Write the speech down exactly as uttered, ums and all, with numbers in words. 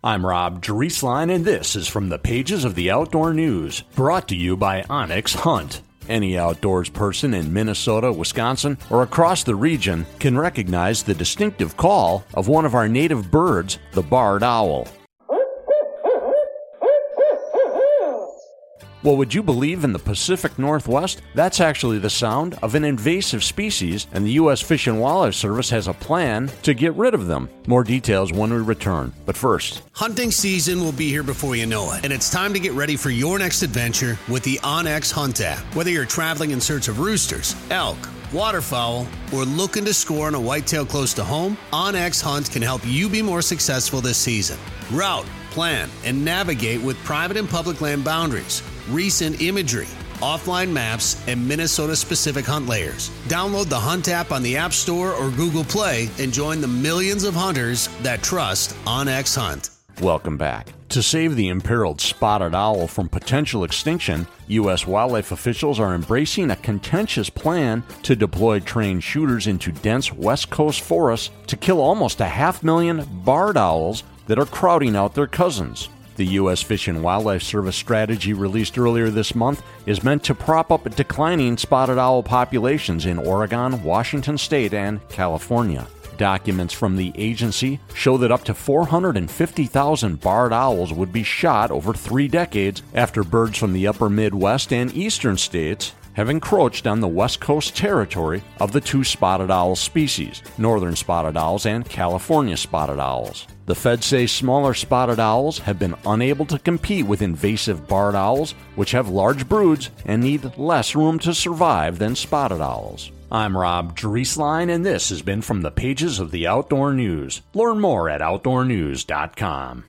I'm Rob Drieslein, and this is from the pages of the Outdoor News, brought to you by Onyx Hunt. Any outdoors person in Minnesota, Wisconsin, or across the region can recognize the distinctive call of one of our native birds, the barred owl. Well, would you believe in the Pacific Northwest? That's actually the sound of an invasive species, and the U S Fish and Wildlife Service has a plan to get rid of them. More details when we return. But first, hunting season will be here before you know it, and it's time to get ready for your next adventure with the onX Hunt app. Whether you're traveling in search of roosters, elk, waterfowl, or looking to score on a whitetail close to home, onX Hunt can help you be more successful this season. Route, plan, and navigate with private and public land boundaries, recent imagery, offline maps, and Minnesota-specific hunt layers. Download the Hunt app on the App Store or Google Play and join the millions of hunters that trust onX Hunt. Welcome back. To save the imperiled spotted owl from potential extinction, U S wildlife officials are embracing a contentious plan to deploy trained shooters into dense West Coast forests to kill almost a half million barred owls that are crowding out their cousins. The U S Fish and Wildlife Service strategy released earlier this month is meant to prop up declining spotted owl populations in Oregon, Washington State, and California. Documents from the agency show that up to four hundred fifty thousand barred owls would be shot over three decades after birds from the upper Midwest and eastern states have encroached on the West Coast territory of the two spotted owl species, northern spotted owls and California spotted owls. The feds say smaller spotted owls have been unable to compete with invasive barred owls, which have large broods and need less room to survive than spotted owls. I'm Rob Drieslein, and this has been from the pages of the Outdoor News. Learn more at outdoor news dot com.